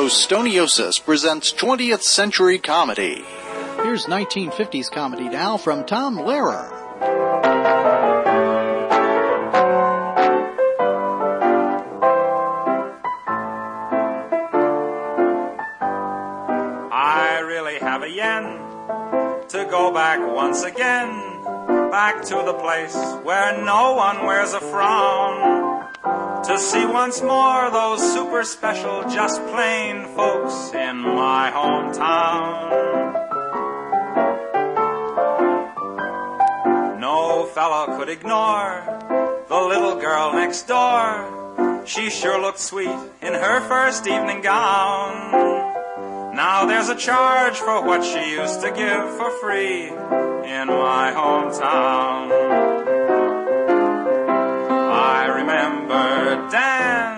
Scoliosis presents 20th Century Comedy. Here's 1950s comedy now from Tom Lehrer. I really have a yen to go back once again, back to the place where no one wears a frown, to see once more those super special, just plain folks in my hometown. No fellow could ignore the little girl next door. She sure looked sweet in her first evening gown. Now there's a charge for what she used to give for free in my hometown. I remember Dan,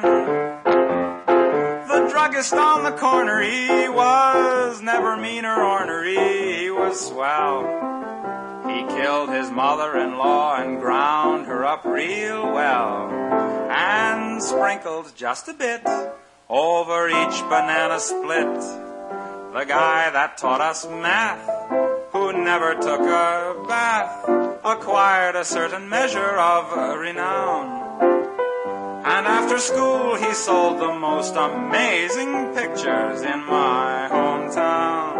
the druggist on the corner. He was never mean or ornery. He was swell. He killed his mother-in-law and ground her up real well, and sprinkled just a bit over each banana split. The guy that taught us math, who never took a bath, acquired a certain measure of renown. And after school he sold the most amazing pictures in my hometown.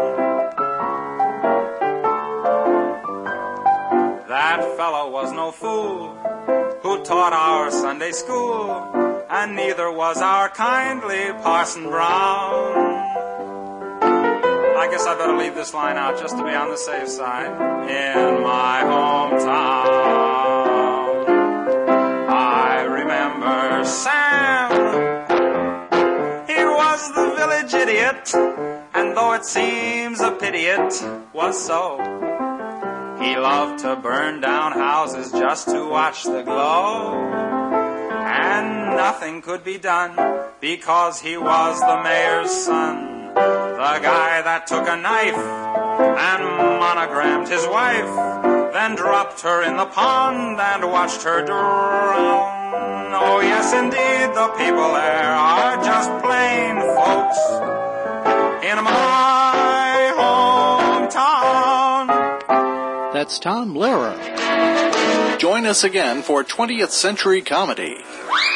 That fellow was no fool who taught our Sunday school, and neither was our kindly Parson Brown. I guess I better leave this line out just to be on the safe side. In my hometown, I remember Sam. He was the village idiot, and though it seems a pity it was so, he loved to burn down houses just to watch the glow. And nothing could be done because he was the mayor's son. The guy that took a knife and monogrammed his wife, then dropped her in the pond and watched her drown. Oh yes, indeed, the people there are just plain folks in my hometown. That's Tom Lehrer. Join us again for 20th Century Comedy.